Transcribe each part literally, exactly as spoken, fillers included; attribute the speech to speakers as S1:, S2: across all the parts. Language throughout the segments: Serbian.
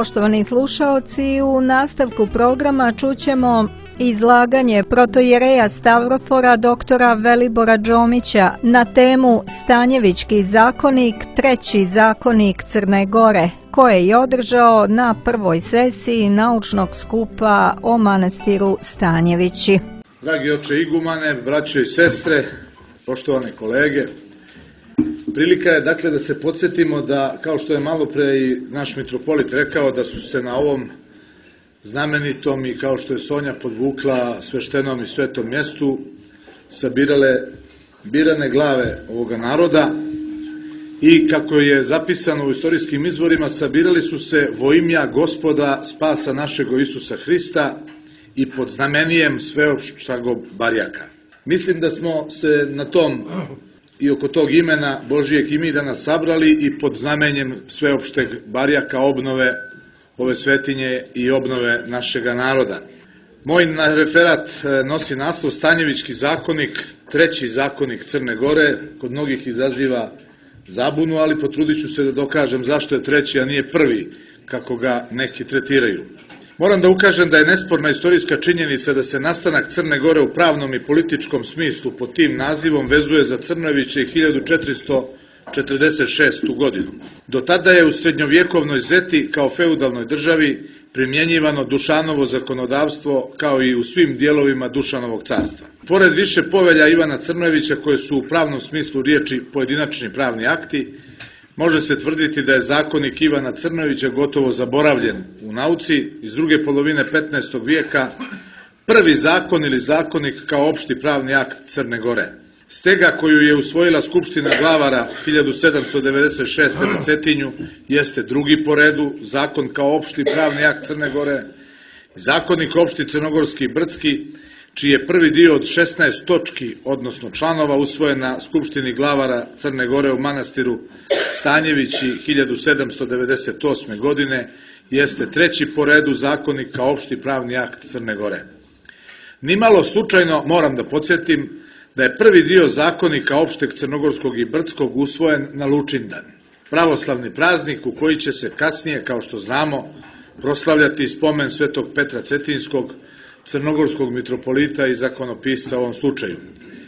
S1: Poštovani slušaoci, u nastavku programa čućemo izlaganje protojereja Stavrofora doktora Velibora Džomića na temu Stanjevički zakonik, treći zakonik Crne Gore, koje je održao na prvoj sesiji naučnog skupa o manastiru Stanjevići.
S2: Dragi oče igumane, braćo i sestre, poštovane kolege, prilika je dakle da se podsjetimo da, kao što je malo pre i naš mitropolit rekao, da su se na ovom znamenitom i kao što je Sonja podvukla sveštenom i svetom mjestu sabirale birane glave ovoga naroda i kako je zapisano u istorijskim izvorima, sabirali su se vo imja Gospoda spasa našeg Isusa Hrista i pod znamenijem sveopštagog barjaka. Mislim da smo se na tom i oko tog imena Božijeg i mi danas sabrali i pod znamenjem sveopšteg barjaka obnove ove svetinje i obnove našega naroda. Moj referat nosi naslov Stanjevički zakonik, treći zakonik Crne Gore. Kod mnogih izaziva zabunu, ali potrudit ću se da dokažem zašto je treći, a nije prvi, kako ga neki tretiraju. Moram da ukažem da je nesporna istorijska činjenica da se nastanak Crne Gore u pravnom i političkom smislu pod tim nazivom vezuje za Crnojeviće i hiljadu četiristo četrdeset šestu godinu. Do tada je u srednjovjekovnoj Zeti kao feudalnoj državi primjenjivano Dušanovo zakonodavstvo kao i u svim dijelovima Dušanovog carstva. Pored više povelja Ivana Crnojevića koje su u pravnom smislu riječi pojedinačni pravni akti, može se tvrditi da je zakonik Ivana Crnojevića gotovo zaboravljen u nauci iz druge polovine petnaestog vijeka, prvi zakon ili zakonik kao opšti pravni akt Crne Gore. Stega koju je usvojila Skupština glavara hiljadu sedamsto devedeset šeste na Cetinju jeste drugi po redu zakon kao opšti pravni akt Crne Gore, zakonik opšti crnogorski i brdski, čiji je prvi dio od šesnaest točki, odnosno članova, usvojen na Skupštini glavara Crne Gore u manastiru Stanjevići hiljadu sedamsto devedeset osme godine, jeste treći po redu zakonik kao opšti pravni akt Crne Gore. Nimalo slučajno moram da podsjetim da je prvi dio zakonika opšteg crnogorskog i brdskog usvojen na Lučindan, pravoslavni praznik u koji će se kasnije, kao što znamo, proslavljati spomen svetog Petra Cetinskog, crnogorskog mitropolita i zakonopisca u ovom slučaju.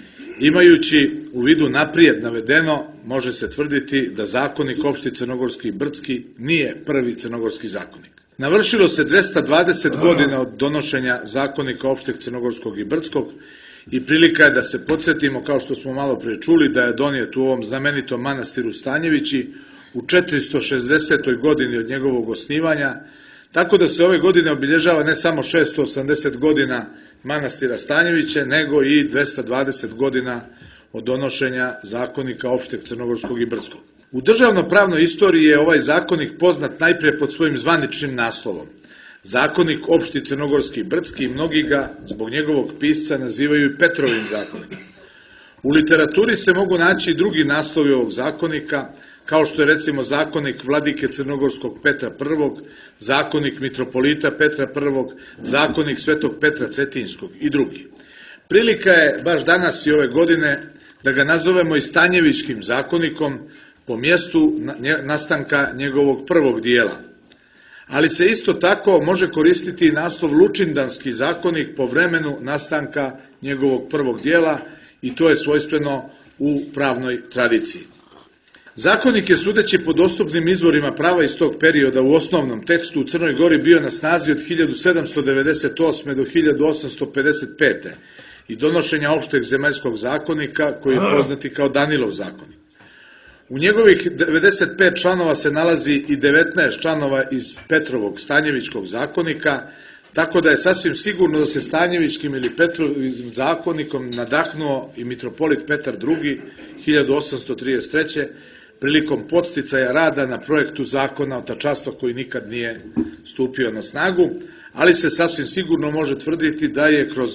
S2: Imajući u vidu naprijed navedeno, može se tvrditi da zakonik opšti crnogorski i brdski nije prvi crnogorski zakonik. Navršilo se dvesta dvadeset godina od donošenja zakonika opšteg crnogorskog i brdskog i prilika je da se podsjetimo, kao što smo malo pre čuli, da je donijet u ovom znamenitom manastiru Stanjevići u četiristo šezdesetoj godini od njegovog osnivanja, tako da se ove godine obilježava ne samo šesto osamdeset godina manastira Stanjeviće, nego i dvesta dvadeset godina od donošenja zakonika opšteg crnogorskog i brdskog. U državno-pravnoj istoriji je ovaj zakonik poznat najprije pod svojim zvaničnim naslovom. Zakonik opšti crnogorski i brdski i mnogi ga zbog njegovog pisca nazivaju i Petrovim zakonikom. U literaturi se mogu naći i drugi naslovi ovog zakonika, kao što je recimo zakonik vladike crnogorskog Petra prvog, zakonik mitropolita Petra prvog, zakonik svetog Petra Cetinskog i drugi. Prilika je baš danas i ove godine da ga nazovemo i Stanjevičkim zakonikom po mjestu nastanka njegovog prvog dijela. Ali se isto tako može koristiti i naslov Lučindanski zakonik po vremenu nastanka njegovog prvog dijela i to je svojstveno u pravnoj tradiciji. Zakonik je, sudeći po dostupnim izvorima prava iz tog perioda u osnovnom tekstu u Crnoj Gori, bio na snazi od hiljadu sedamsto devedeset osme do hiljadu osamsto pedeset pete i donošenja opšteg zemaljskog zakonika koji je poznati kao Danilov zakonik. U njegovih devedeset pet članova se nalazi i devetnaest članova iz Petrovog Stanjevičkog zakonika, tako da je sasvim sigurno da se Stanjevičkim ili Petrovim zakonikom nadahnuo i mitropolit Petar drugi hiljadu osamsto trideset treće prilikom podsticaja rada na projektu zakona otačastva koji nikad nije stupio na snagu, ali se sasvim sigurno može tvrditi da je kroz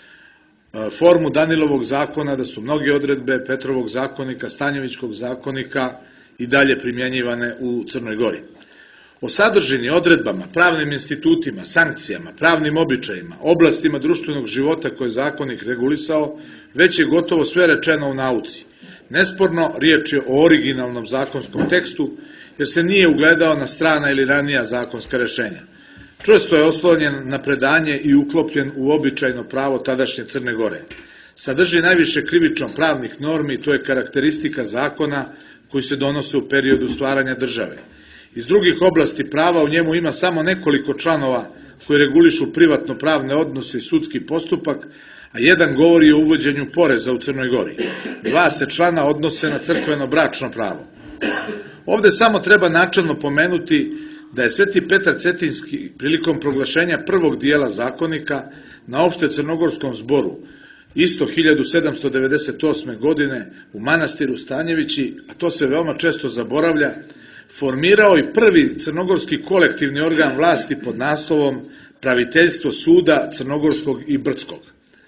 S2: formu Danilovog zakona, da su mnoge odredbe Petrovog zakonika, Stanjevičkog zakonika i dalje primjenjivane u Crnoj Gori. O sadržini, odredbama, pravnim institutima, sankcijama, pravnim običajima, oblastima društvenog života koje je zakonik regulisao, već je gotovo sve rečeno u nauci. Nesporno, riječ je o originalnom zakonskom tekstu jer se nije ugledao na strana ili ranija zakonska rešenja. Čvrsto je oslonjen na predanje i uklopljen u običajno pravo tadašnje Crne Gore. Sadrži najviše krivično pravnih normi, to je karakteristika zakona koji se donose u periodu stvaranja države. Iz drugih oblasti prava u njemu ima samo nekoliko članova koji regulišu privatno pravne odnose i sudski postupak, a jedan govori o uvođenju poreza u Crnoj Gori. Dva se člana odnose na crkveno bračno pravo. Ovde samo treba načelno pomenuti da je Sveti Petar Cetinski prilikom proglašenja prvog dijela zakonika na opšte crnogorskom zboru, isto hiljadu sedamsto devedeset osme. godine u manastiru Stanjevići, a to se veoma često zaboravlja, formirao i prvi crnogorski kolektivni organ vlasti pod naslovom Praviteljstvo suda Crnogorskog i Brdskog.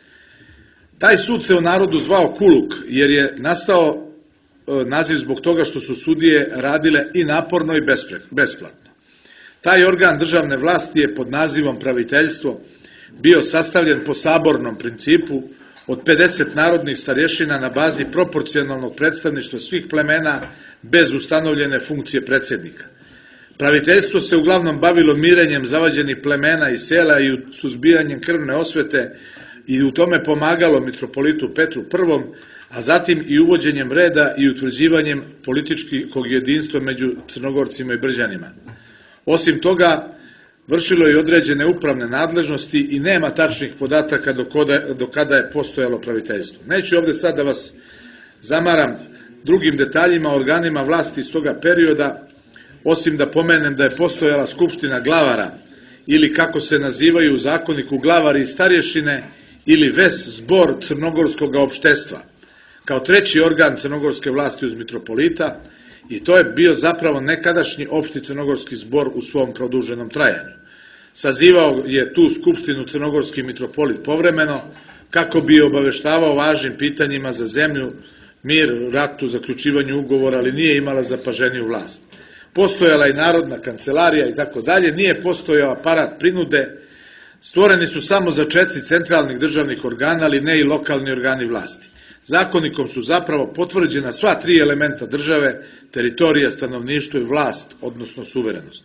S2: Taj sud se u narodu zvao Kuluk, jer je nastao naziv zbog toga što su sudije radile i naporno i besplatno. Taj organ državne vlasti je pod nazivom Praviteljstvo bio sastavljen po sabornom principu od pedeset narodnih starješina na bazi proporcionalnog predstavništva svih plemena bez ustanovljene funkcije predsjednika. Praviteljstvo se uglavnom bavilo mirenjem zavađenih plemena i sela i suzbijanjem krvne osvete i u tome pomagalo mitropolitu Petru Prvom, a zatim i uvođenjem reda i utvrđivanjem političkog jedinstva među Crnogorcima i Brđanima. Osim toga, vršilo je određene upravne nadležnosti i nema tačnih podataka do kada je postojalo praviteljstvo. Neću ovde sad da vas zamaram drugim detaljima o organima vlasti iz toga perioda, osim da pomenem da je postojala Skupština glavara, ili kako se nazivaju u zakoniku glavari i starješine, ili ves zbor crnogorskog opštestva, kao treći organ crnogorske vlasti uz mitropolita, i to je bio zapravo nekadašnji opšti crnogorski zbor u svom produženom trajanju. Sazivao je tu skupštinu crnogorski mitropolit povremeno, kako bi obaveštavao važnim pitanjima za zemlju, mir, ratu, zaključivanju ugovora, ali nije imala zapaženiju vlast. Postojala i narodna kancelarija i tako dalje, nije postojao aparat prinude, stvoreni su samo začeci centralnih državnih organa, ali ne i lokalni organi vlasti. Zakonikom su zapravo potvrđena sva tri elementa države, teritorija, stanovništvo i vlast, odnosno suverenost.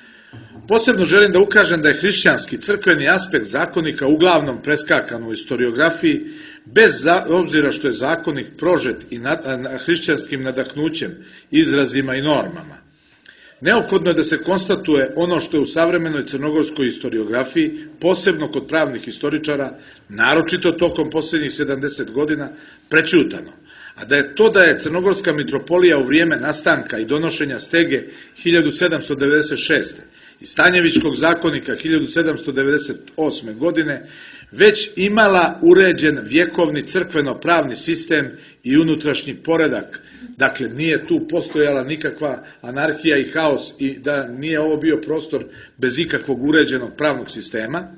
S2: Posebno želim da ukažem da je hrišćanski crkveni aspekt zakonika uglavnom preskakan u historiografiji, bez obzira što je zakonik prožet i hrišćanskim nadahnućem, izrazima i normama. Neophodno je da se konstatuje ono što je u savremenoj crnogorskoj historiografiji, posebno kod pravnih historičara, naročito tokom posljednjih sedamdeset godina, prećutano, a da je to da je crnogorska mitropolija u vrijeme nastanka i donošenja stege hiljadu sedamsto devedeset šeste. i Stanjevičkog zakonika hiljadu sedamsto devedeset osme. godine već imala uređen vjekovni crkveno-pravni sistem i unutrašnji poredak. Dakle, nije tu postojala nikakva anarhija i haos i da nije ovo bio prostor bez ikakvog uređenog pravnog sistema,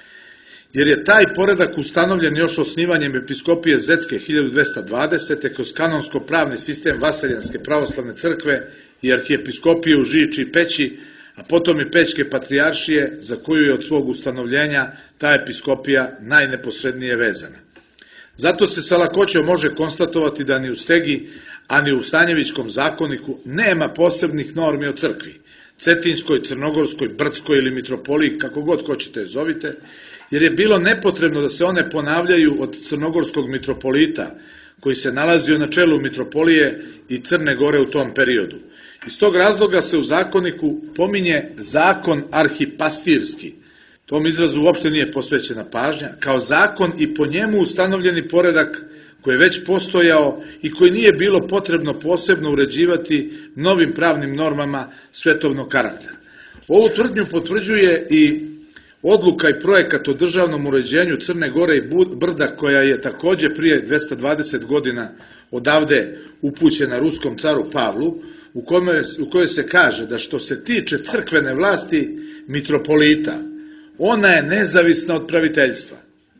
S2: jer je taj poredak ustanovljen još osnivanjem episkopije Zetske hiljadu dvesta dvadesete. kroz kanonsko-pravni sistem Vaseljanske pravoslavne crkve i arhijepiskopije u Žiči i Peći, a potom i Pećke patrijaršije, za koju je od svog ustanovljenja ta episkopija najneposrednije vezana. Zato se sa lakoćom može konstatovati da ni u stegi, a ni u Stanjevičkom zakoniku nema posebnih normi o crkvi, cetinskoj, crnogorskoj, brdskoj ili mitropoliji, kako god hoćete zovite, jer je bilo nepotrebno da se one ponavljaju od crnogorskog mitropolita, koji se nalazio na čelu mitropolije i Crne Gore u tom periodu. Iz tog razloga se u zakoniku pominje zakon arhipastirski, tom izrazu uopšte nije posvećena pažnja, kao zakon i po njemu ustanovljeni poredak koji je već postojao i koji nije bilo potrebno posebno uređivati novim pravnim normama svetovnog karaktera. Ovu tvrdnju potvrđuje i odluka i projekat o državnom uređenju Crne Gore i Brda, koja je takođe prije dvesta dvadeset godina odavde upućena ruskom caru Pavlu, u kojoj, u kojoj se kaže da što se tiče crkvene vlasti mitropolita, ona je nezavisna od praviteljstva.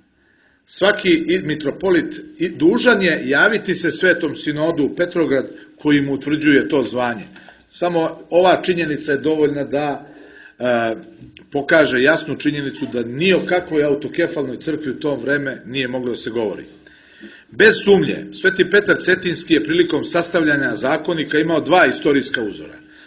S2: Svaki mitropolit dužan je javiti se Svetom sinodu u Petrograd koji mu utvrđuje to zvanje. Samo ova činjenica je dovoljna da e, pokaže jasnu činjenicu da ni o kakvoj autokefalnoj crkvi u tom vreme nije moglo da se govori. Bez sumnje, Sveti Petar Cetinski je prilikom sastavljanja zakonika imao dva istorijska uzora.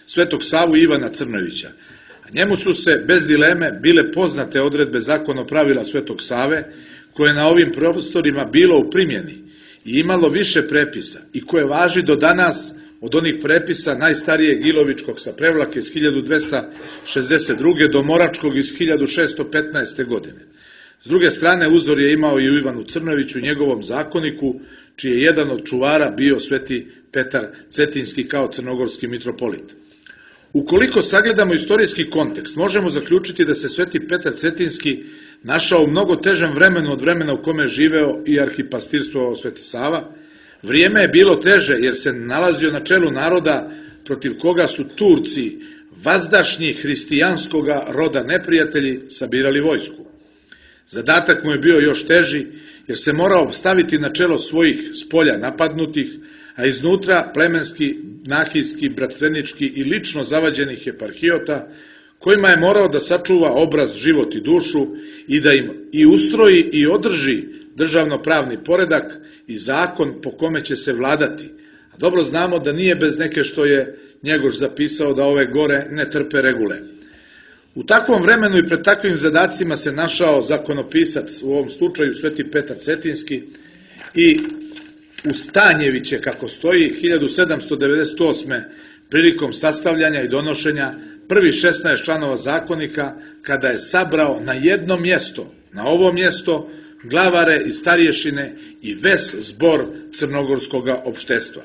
S2: Svetog Savu Ivana Crnovića. A njemu su se bez dileme bile poznate odredbe zakona pravila Svetog Save, koje na ovim prostorima bilo u primjeni i imalo više prepisa i koje važi do danas od onih prepisa najstarijeg Ilovičkog sa Prevlake iz hiljadu dvesta šezdeset druge do Moračkog iz hiljadu šeststo petnaeste. godine. S druge strane, uzor je imao i u Ivanu Crnoviću, njegovom zakoniku, čiji je jedan od čuvara bio sveti Petar Cetinski kao crnogorski mitropolit. Ukoliko sagledamo istorijski kontekst, možemo zaključiti da se sveti Petar Cetinski našao u mnogo težem vremenu od vremena u kome je živeo i arhipastirstvo Sveti Sava. Vrijeme je bilo teže jer se nalazio na čelu naroda protiv koga su Turci, vazdašnji hristijanskoga roda neprijatelji, sabirali vojsku. Zadatak mu je bio još teži jer se morao staviti na čelo svojih spolja napadnutih, a iznutra plemenski, nahijski, bratstvenički i lično zavađenih eparhijota, kojima je morao da sačuva obraz, život i dušu i da im i ustroji i održi državno-pravni poredak i zakon po kome će se vladati. A dobro znamo da nije bez neke što je Njegoš zapisao da ove gore ne trpe regule. U takvom vremenu i pred takvim zadacima se našao zakonopisac, u ovom slučaju sveti Petar Cetinski, i u Stanjeviće, kako stoji, hiljadu sedamsto devedeset osme. prilikom sastavljanja i donošenja prvih šesnaest članova zakonika, kada je sabrao na jedno mjesto, na ovo mjesto, glavare i starješine i ves zbor crnogorskog opštestva.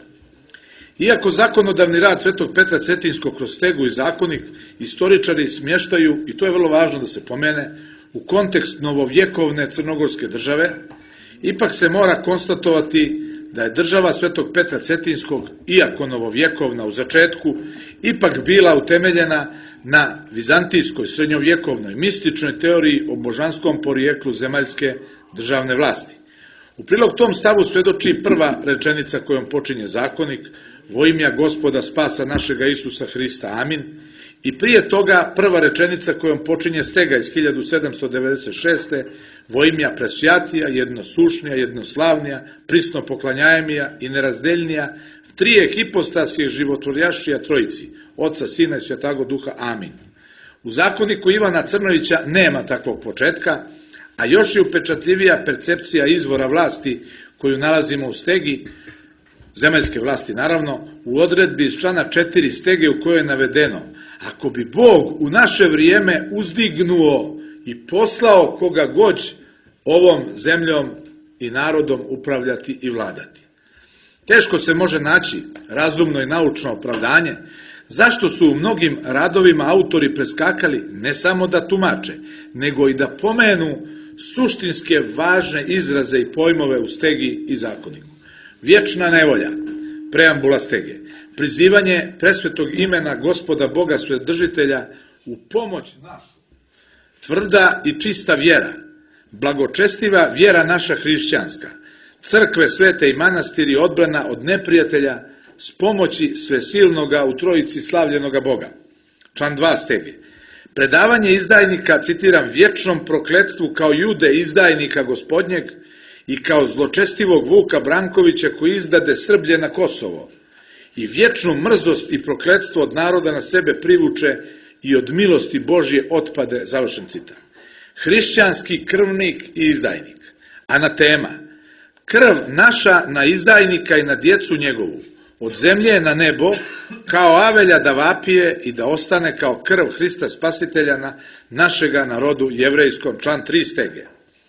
S2: Iako zakonodavni rad svetog Petra Cetinskog kroz stegu i zakonik istoričari smještaju, i to je vrlo važno da se pomene, u kontekst novovjekovne crnogorske države, ipak se mora konstatovati da je država svetog Petra Cetinskog, iako novovjekovna u začetku, ipak bila utemeljena na vizantijskoj srednjovjekovnoj mističnoj teoriji o božanskom porijeklu zemaljske državne vlasti. U prilog tom stavu svedoči prva rečenica kojom počinje zakonik: "Vo imja Gospoda spasa našega Isusa Hrista, amin." I prije toga prva rečenica kojom počinje stega iz hiljadu sedamsto devedeset šeste. "Vo imja presvjatija, jednosušnija, jednoslavnija, prisno poklanjajemija i nerazdeljnija, trijeh hipostasije životvorjašija trojici, Oca, Sina i Svjetago Duha, amin." U zakoniku Ivana Crnovića nema takvog početka, a još je upečatljivija percepcija izvora vlasti koju nalazimo u stegi, zemaljske vlasti naravno, u odredbi iz člana četiri stege u kojoj je navedeno: "Ako bi Bog u naše vrijeme uzdignuo i poslao koga god ovom zemljom i narodom upravljati i vladati." Teško se može naći razumno i naučno opravdanje zašto su u mnogim radovima autori preskakali ne samo da tumače, nego i da pomenu suštinske važne izraze i pojmove u stegi i zakoniku. Vječna nevolja, preambula stege, prizivanje presvetog imena Gospoda Boga Svedržitelja u pomoć našu, tvrda i čista vjera, blagočestiva vjera naša hrišćanska, crkve svete i manastiri odbrana od neprijatelja s pomoći svesilnoga u trojici slavljenoga Boga. Član dva stege. Predavanje izdajnika, citiram, vječnom prokletstvu kao Jude izdajnika gospodnjeg i kao zločestivog Vuka Brankovića koji izdade Srblje na Kosovo i vječnu mrzost i prokletstvo od naroda na sebe privuče i od milosti Božje otpade, završen citat. Hrišćanski krvnik i izdajnik. Anatema. Krv naša na izdajnika i na djecu njegovu, od zemlje na nebo, kao avelja da vapije i da ostane kao krv Hrista Spasitelja na našega narodu jevrejskom. Član tri stege.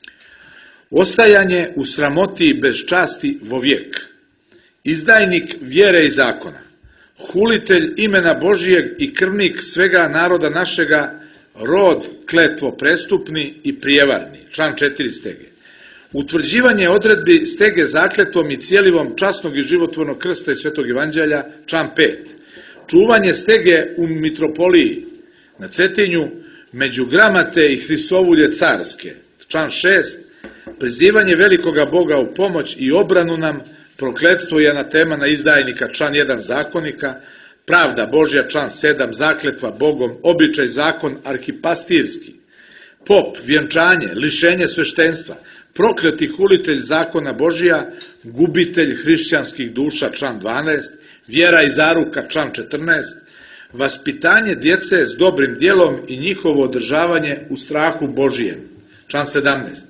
S2: Ostajanje u sramoti i bez časti vo vijek. Izdajnik vjere i zakona. Hulitelj imena Božijeg i krvnik svega naroda našega, rod kletvo prestupni i prijevarni. Član četiri stege. Utvrđivanje odredbi stege zakletvom i cijelivom časnog i životvornog krsta i svetog evanđelja. Član pet. Čuvanje stege u mitropoliji na Cetinju među gramate i hrisovulje carske. Član šest. Prizivanje velikoga Boga u pomoć i obranu nam, prokletstvo i anatema na izdajnika. Član jedan zakonika. Pravda Božja. Član sedam. Zakletva Bogom, običaj zakon arhipastirski. Pop, vjenčanje, lišenje sveštenstva, prokleti hulitelj zakona Božija, gubitelj hrišćanskih duša. Član dvanaest. Vjera i zaruka. Član četrnaest. vaspitanje djece s dobrim djelom i njihovo održavanje u strahu Božijem. Član sedamnaest.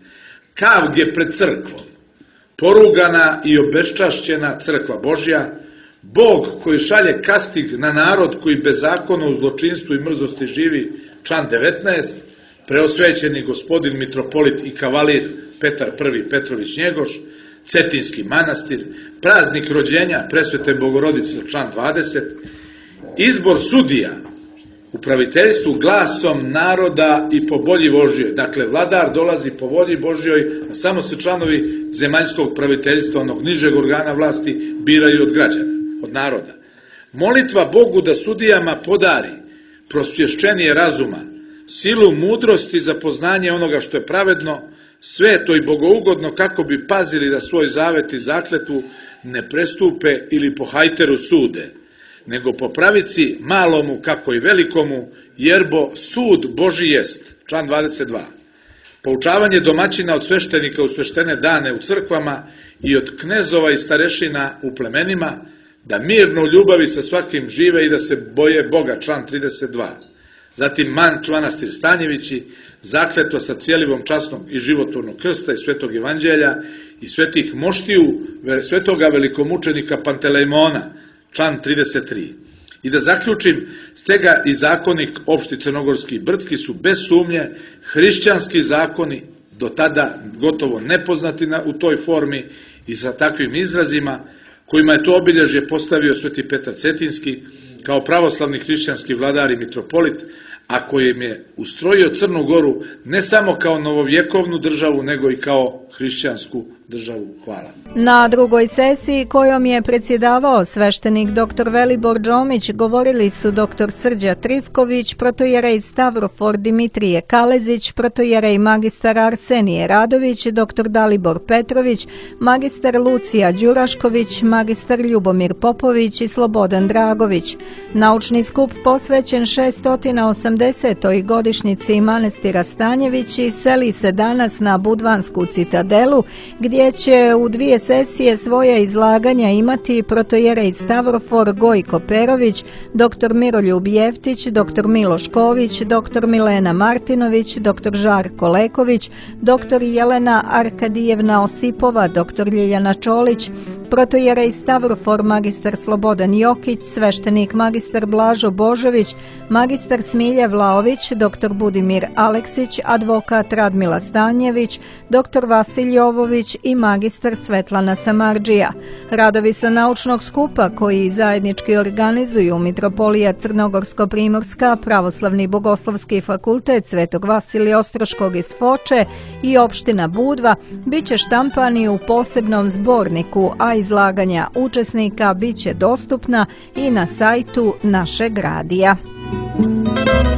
S2: Kavge pred crkvom, porugana i obeščašćena crkva Božja, Bog koji šalje kastig na narod koji bezakonno u zločinstvu i mrzosti živi. Član devetnaest. Preosvećeni gospodin mitropolit i kavalir Petar prvi Petrović Njegoš, Cetinski manastir, praznik rođenja Presvete Bogorodice. Član dvadeset. Izbor sudija upraviteljstvu glasom naroda i po volji Božjoj. Dakle, vladar dolazi po volji Božjoj, a samo se članovi zemaljskog praviteljstva, onog nižeg organa vlasti, biraju od građana, od naroda. Molitva Bogu da sudijama podari prosvješćenije razuma, silu mudrosti za poznanje onoga što je pravedno, sveto i bogougodno, kako bi pazili da svoj zavet i zakletvu ne prestupe ili po hajteru sude, nego po pravici malomu kako i velikomu, jerbo sud Boži jest. Član dvadeset dva. Poučavanje domaćina od sveštenika u sveštene dane u crkvama i od knezova i starešina u plemenima, da mirno u ljubavi sa svakim žive i da se boje Boga. Član trideset dva. Zatim Manč manastir Stanjevići, zakletva sa cijelivom časnog i životvornog krsta i svetog evanđelja i svetih moštiju svetoga velikomučenika Pantelejmona. Član trideset tri. I da zaključim, stega i zakonik opšti crnogorski i brdski su bez sumnje hrišćanski zakoni, do tada gotovo nepoznati u toj formi i sa takvim izrazima, kojima je to obilježje postavio sveti Petar Cetinski kao pravoslavni hrišćanski vladar i mitropolit, a kojim je ustrojio Crnu Goru ne samo kao novovjekovnu državu, nego i kao hrišćansku državu. Hvala.
S1: Na drugoj sesiji kojom je predsjedavao sveštenik doktor Velibor Džomić govorili su doktor Srđa Trifković, protojerej Stavrofor Dimitrije Kalezić, protojerej magistar Arsenije Radović, doktor Dalibor Petrović, magistar Lucija Đurašković, magistar Ljubomir Popović i Slobodan Dragović. Naučni skup posvećen šeststotinoj osamdesetoj godišnjici manastira Stanjevići seli se danas na Budvansku citadelu, gdje će u dvije sesije svoje izlaganja imati protojerej Stavrofor Gojko Perović, doktor Miroljub Jeftić, doktor Miloš Ković, doktor Milena Martinović, doktor Žarko Leković, doktor Jelena Arkadijevna Osipova, doktor Ljiljana Čolić, protojerej Stavrofor magistar Slobodan Jokić, sveštenik magistar Blažo Božović, magistar Smilja Vlaović, doktor Budimir Aleksić, advokat Radmila Stanjević, doktor Vasilj Jovović i magistar Svetlana Samardžija. Radovi sa naučnog skupa koji zajednički organizuju Mitropolija Crnogorsko-Primorska, Pravoslavni bogoslovski fakultet Svetog Vasilija Ostroškog iz Foče i opština Budva, bit će štampani u posebnom zborniku, a izlaganja učesnika bit će dostupna i na sajtu našeg radija.